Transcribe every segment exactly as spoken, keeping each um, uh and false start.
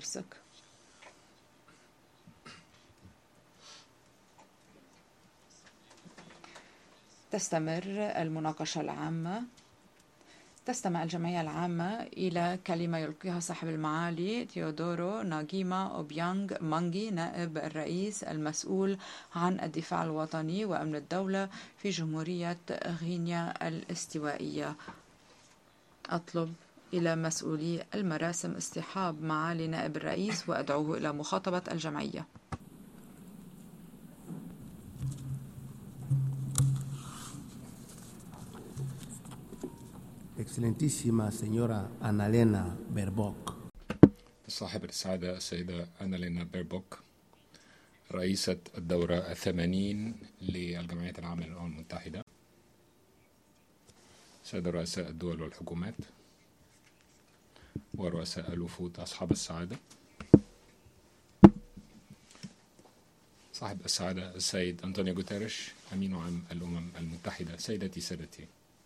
حرصك. تستمر المناقشة العامة. تستمع الجمعية العامة إلى كلمة يلقيها صاحب المعالي تيودورو ناجيما أوبيانغ مانجي، نائب الرئيس المسؤول عن الدفاع الوطني وأمن الدولة في جمهورية غينيا الاستوائية. أطلب إلى مسؤولي المراسم اصطحاب معالي نائب الرئيس وأدعوه إلى مخاطبة الجمعية. Excelentísima señora Annalena Baerbock. صاحب السعادة السيدة أنالينا بيربوك، رئيسة الدورة الثمانين للجمعية العامة للأمم المتحدة، سادة رؤساء الدول والحكومات ورؤساء الوفود أصحاب السعادة، صاحب السعادة السيد أنطونيو غوتيريش أمين عام الأمم المتحدة، سيدتي سادتي،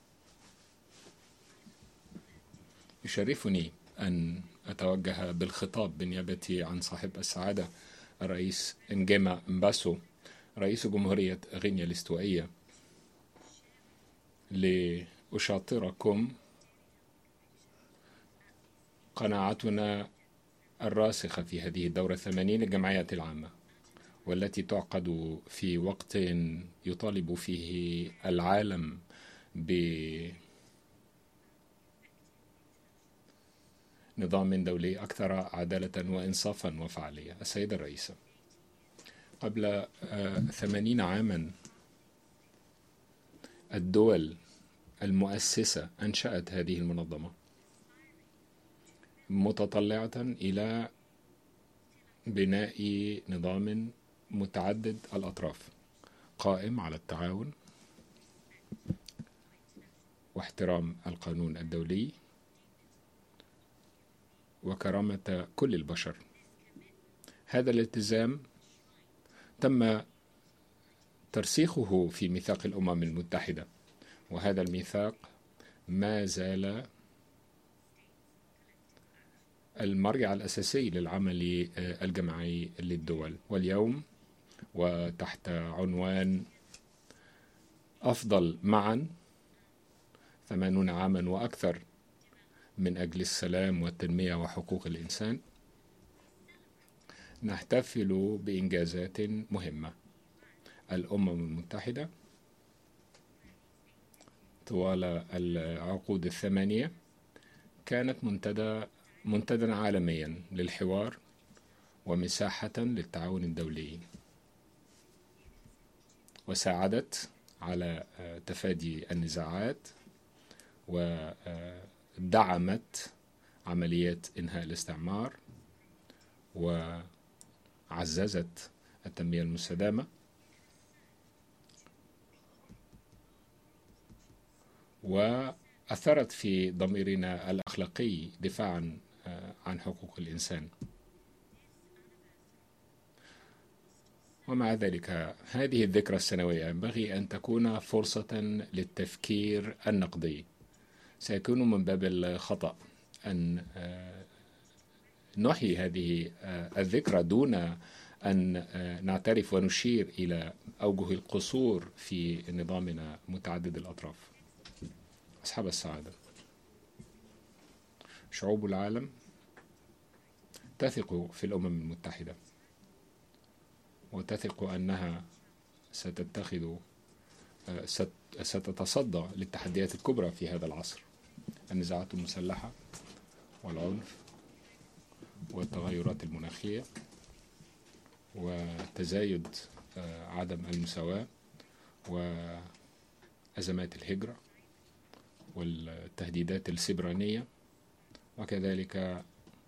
يشرفني أن أتوجه بالخطاب بالنيابة عن صاحب السعادة الرئيس إنجيما مباسو رئيس جمهورية غينيا الاستوائية لأشاطركم قناعتنا الراسخة في هذه الدورة الثمانين للجمعية العامة، والتي تعقد في وقت يطالب فيه العالم بنظام دولي أكثر عدالة وإنصافا وفعالية. السيدة الرئيسة، قبل ثمانين عاما الدول المؤسسة أنشأت هذه المنظمة متطلعة إلى بناء نظام متعدد الأطراف قائم على التعاون واحترام القانون الدولي وكرامة كل البشر. هذا الالتزام تم ترسيخه في ميثاق الأمم المتحدة، وهذا الميثاق ما زال المرجع الأساسي للعمل الجماعي للدول. واليوم وتحت عنوان أفضل معا ثمانون عاما وأكثر من أجل السلام والتنمية وحقوق الإنسان، نحتفل بإنجازات مهمة. الأمم المتحدة طوال العقود الثمانية كانت منتدى منتدى عالميا للحوار ومساحة للتعاون الدولي، وساعدت على تفادي النزاعات ودعمت عمليات إنهاء الاستعمار وعززت التنمية المستدامة وأثرت في ضميرنا الأخلاقي دفاعا عن حقوق الإنسان. ومع ذلك هذه الذكرى السنوية ينبغي أن تكون فرصة للتفكير النقدي. سيكون من باب الخطأ أن نحيي هذه الذكرى دون أن نعترف ونشير إلى أوجه القصور في نظامنا متعدد الأطراف. أصحاب السعادة، شعوب العالم تثق في الأمم المتحدة وتثق أنها ستتخذ ستتصدى للتحديات الكبرى في هذا العصر: النزاعات المسلحة والعنف والتغيرات المناخية وتزايد عدم المساواة وأزمات الهجرة والتهديدات السبرانية، وكذلك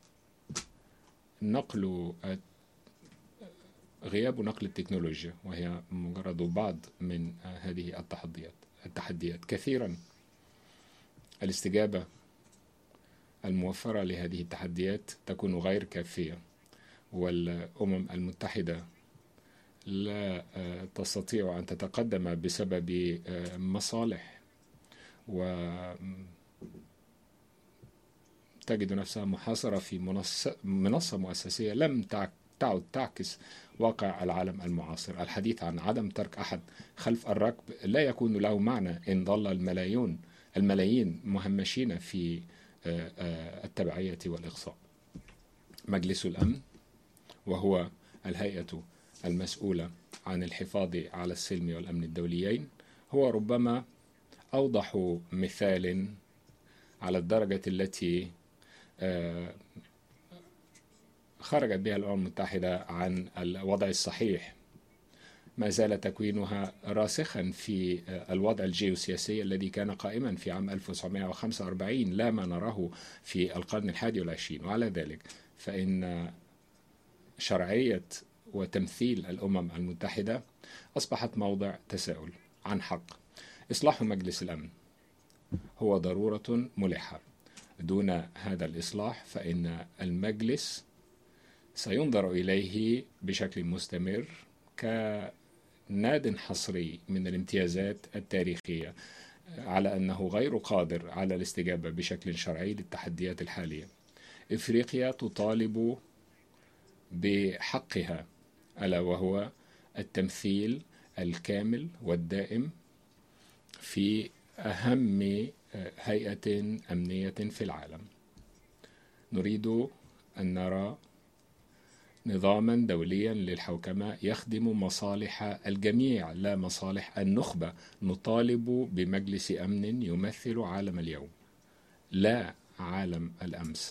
نقل غياب نقل التكنولوجيا، وهي مجرد بعض من هذه التحديات التحديات كثيرا الاستجابة الموفرة لهذه التحديات تكون غير كافية، والأمم المتحدة لا تستطيع أن تتقدم بسبب مصالح تجد نفسها محاصرة في منصة مؤسسية لم تعد تعكس واقع العالم المعاصر. الحديث عن عدم ترك أحد خلف الركب لا يكون له معنى إن ظل الملايين الملايين مهمشين في التبعية والإقصاء. مجلس الأمن وهو الهيئة المسؤولة عن الحفاظ على السلم والأمن الدوليين هو ربما أوضح مثال على الدرجة التي خرجت بها الأمم المتحدة عن الوضع الصحيح. ما زال تكوينها راسخا في الوضع الجيوسياسي الذي كان قائما في عام ألف وتسعمائة وخمسة وأربعين، لا ما نراه في القرن الحادي والعشرين. وعلى ذلك فإن شرعية وتمثيل الأمم المتحدة أصبحت موضع تساؤل عن حق. إصلاح مجلس الأمن هو ضرورة ملحة. دون هذا الإصلاح فإن المجلس سينظر إليه بشكل مستمر كناد حصري من الامتيازات التاريخية، على أنه غير قادر على الاستجابة بشكل شرعي للتحديات الحالية. إفريقيا تطالب بحقها، ألا وهو التمثيل الكامل والدائم في أهم هيئة أمنية في العالم. نريد أن نرى نظاما دوليا للحوكمة يخدم مصالح الجميع لا مصالح النخبة. نطالب بمجلس أمن يمثل عالم اليوم لا عالم الأمس.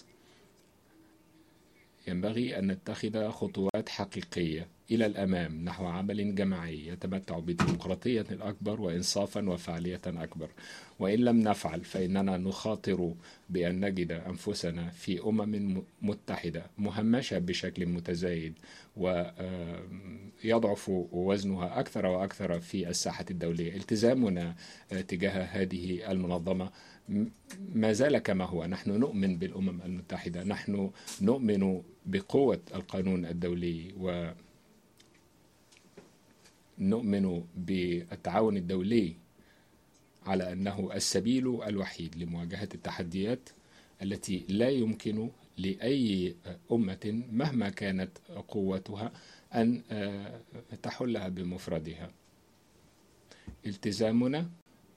ينبغي أن نتخذ خطوات حقيقية إلى الأمام نحو عمل جماعي يتمتع بديمقراطية أكبر وإنصافا وفعالية أكبر. وإن لم نفعل فإننا نخاطر بأن نجد أنفسنا في أمم متحدة مهمشة بشكل متزايد ويضعف وزنها أكثر وأكثر في الساحة الدولية. التزامنا تجاه هذه المنظمة ما زال كما هو. نحن نؤمن بالأمم المتحدة، نحن نؤمن بقوة القانون الدولي ونؤمن بالتعاون الدولي على أنه السبيل الوحيد لمواجهة التحديات التي لا يمكن لأي أمة مهما كانت قوتها أن تحلها بمفردها. التزامنا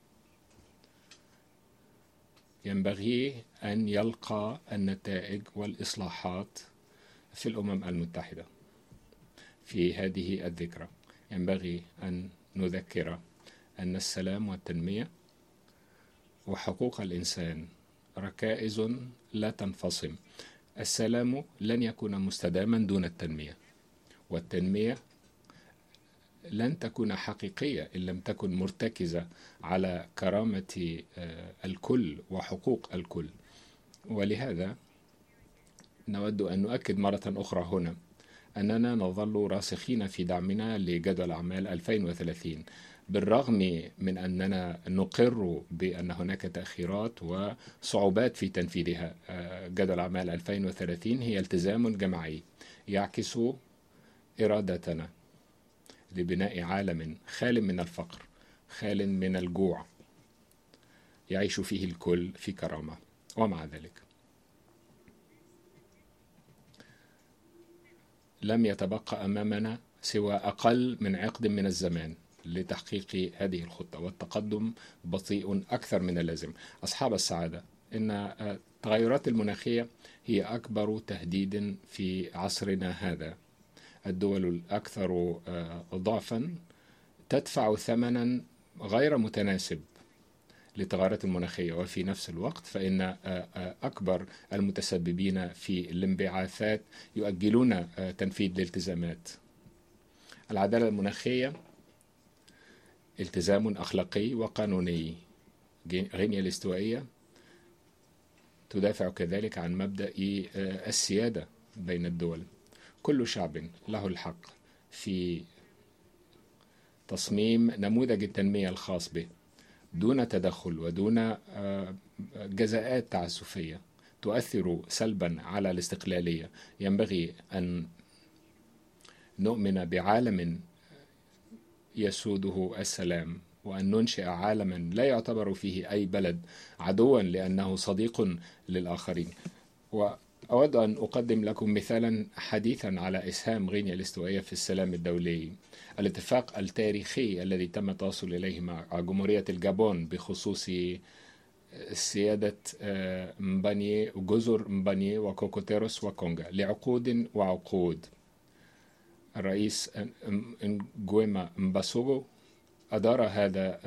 ينبغي أن يلقى النتائج والإصلاحات في الأمم المتحدة. في هذه الذكرى ينبغي أن نذكر أن السلام والتنمية وحقوق الإنسان ركائز لا تنفصم. السلام لن يكون مستداما دون التنمية، والتنمية لن تكون حقيقية إن لم تكن مرتكزة على كرامة الكل وحقوق الكل. ولهذا نود أن نؤكد مرة أخرى هنا أننا نظل راسخين في دعمنا لجدول أعمال ألفين وثلاثين، بالرغم من أننا نقر بأن هناك تأخيرات وصعوبات في تنفيذها. جدول أعمال ألفين وثلاثين هي التزام جماعي يعكس إرادتنا لبناء عالم خال من الفقر، خال من الجوع، يعيش فيه الكل في كرامة. ومع ذلك لم يتبقى أمامنا سوى أقل من عقد من الزمان لتحقيق هذه الخطة، والتقدم بطيء أكثر من اللازم. أصحاب السعادة، إن التغيرات المناخية هي أكبر تهديد في عصرنا هذا. الدول الأكثر ضعفا تدفع ثمنا غير متناسب للتغيرات المناخية، وفي نفس الوقت فإن أكبر المتسببين في الانبعاثات يؤجلون تنفيذ الالتزامات. العدالة المناخية التزام أخلاقي وقانوني. غينيا الاستوائية تدافع كذلك عن مبدأ السيادة بين الدول. كل شعب له الحق في تصميم نموذج التنمية الخاص به دون تدخل ودون جزاءات تعسفية تؤثر سلبا على الاستقلالية. ينبغي أن نؤمن بعالم يسوده السلام، وأن ننشئ عالما لا يعتبر فيه أي بلد عدوا لأنه صديق للآخرين. وأود أن أقدم لكم مثالا حديثا على إسهام غينيا الاستوائية في السلام الدولي. الاتفاق التاريخي الذي تم التوصل إليه مع جمهورية الجابون بخصوص سيادة مباني وجزر مباني وكوكوتيروس وكونغا لعقود وعقود. الرئيس نجويما مباسوغو أدار هذا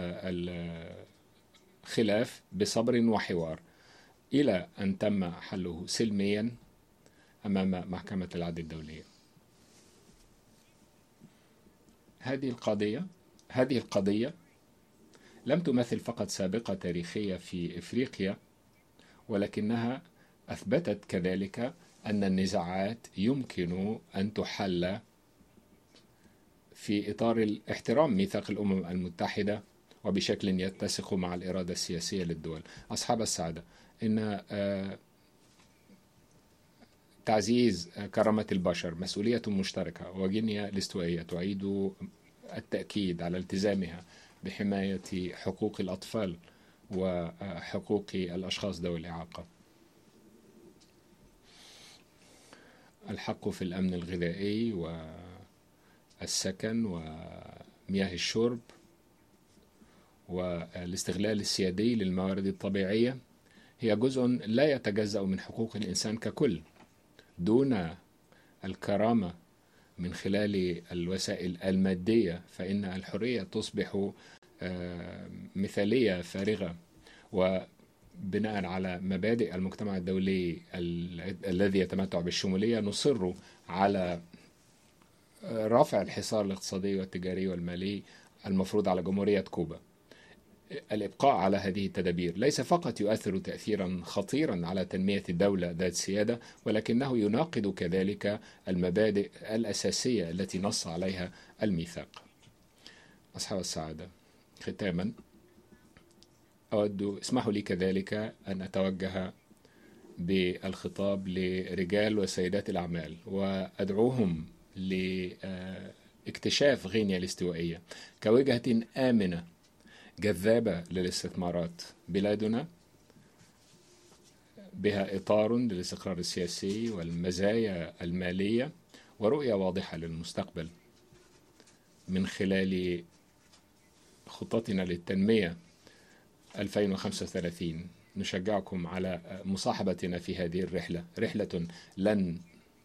الخلاف بصبر وحوار إلى أن تم حله سلميا أمام محكمة العدل الدولية. هذه القضية هذه القضية لم تمثل فقط سابقة تاريخية في إفريقيا، ولكنها أثبتت كذلك أن النزاعات يمكن أن تحل في إطار احترام ميثاق الأمم المتحدة وبشكل يتسق مع الإرادة السياسية للدول. أصحاب السعادة، إن تعزيز كرامة البشر مسؤولية مشتركة، وغينيا الاستوائية تعيد التأكيد على التزامها بحماية حقوق الأطفال وحقوق الأشخاص ذوي الإعاقة. الحق في الأمن الغذائي والسكن ومياه الشرب والاستغلال السيادي للموارد الطبيعية هي جزء لا يتجزأ من حقوق الإنسان ككل. دون الكرامة من خلال الوسائل المادية فإن الحرية تصبح مثالية فارغة. وبناء على مبادئ المجتمع الدولي الذي يتمتع بالشمولية نصر على رفع الحصار الاقتصادي والتجاري والمالي المفروض على جمهورية كوبا. الإبقاء على هذه التدابير ليس فقط يؤثر تأثيرا خطيرا على تنمية الدولة ذات السيادة، ولكنه يناقض كذلك المبادئ الأساسية التي نص عليها الميثاق. أصحاب السعادة، ختاما أود اسمحوا لي كذلك أن أتوجه بالخطاب لرجال وسيدات الأعمال وأدعوهم لاكتشاف غينيا الاستوائية كوجهة آمنة جذابة للاستثمارات. بلادنا بها إطار للاستقرار السياسي والمزايا المالية ورؤية واضحة للمستقبل. من خلال خطتنا للتنمية ألفين وخمسة وثلاثين نشجعكم على مصاحبتنا في هذه الرحلة، رحلة لن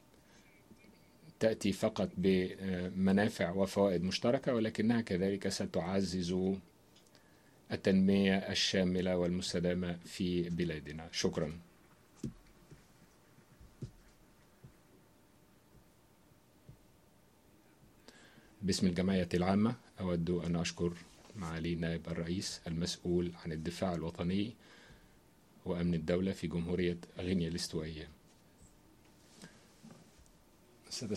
تأتي فقط بمنافع وفوائد مشتركة، ولكنها كذلك ستعزز التنمية الشاملة والمستدامة في بلادنا. شكرا. باسم الجمعية العامة أود أن أشكر معالي نائب الرئيس المسؤول عن الدفاع الوطني وأمن الدولة في جمهورية غينيا الاستوائية.